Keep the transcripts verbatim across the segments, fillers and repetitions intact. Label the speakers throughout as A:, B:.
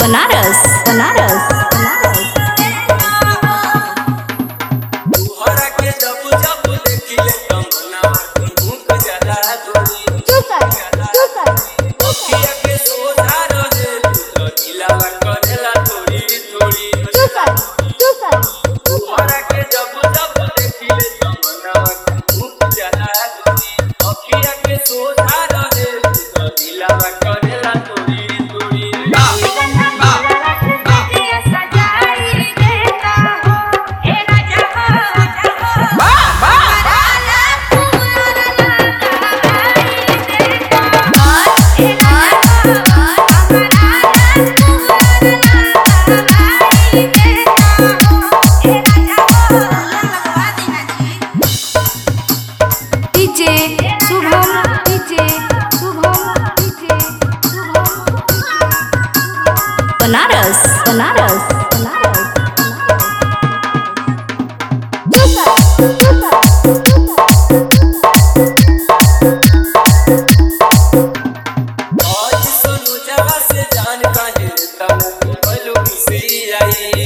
A: बनारस बनारस बनारस
B: तुहरा के जब जब देखिले कमना मुख जला गोरी अखिया के सोझा रहे तो दिलवा करेला थोड़ी थोड़ी तुहरा के जब जब देखिले कमना मुख जला गोरी अखिया के सोझा रहे तो दिलवा करेला थोड़ी थोड़ी
A: DJ Shubham DJ Shubham DJ Banaras Banaras Banaras
B: आज सुनो जवा से जान काहे तब बोलो से आई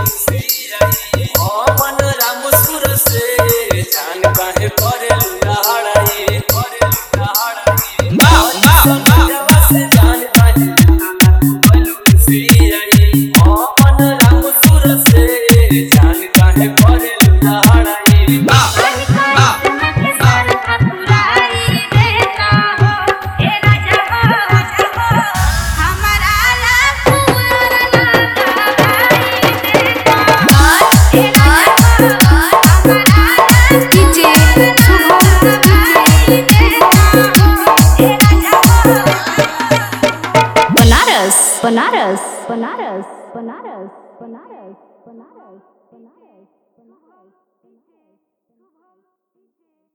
B: ओ मन राम सुर से जान काहे करे लड़ाई करे लड़ाई आज सुनो जवा से जान काहे तब बोलो से आई ओ मन राम सुर से जान काहे करे लड़ाई
A: डीजे शुभम बनारस बनारस बनारस बनारस बनारस बनारस बनारस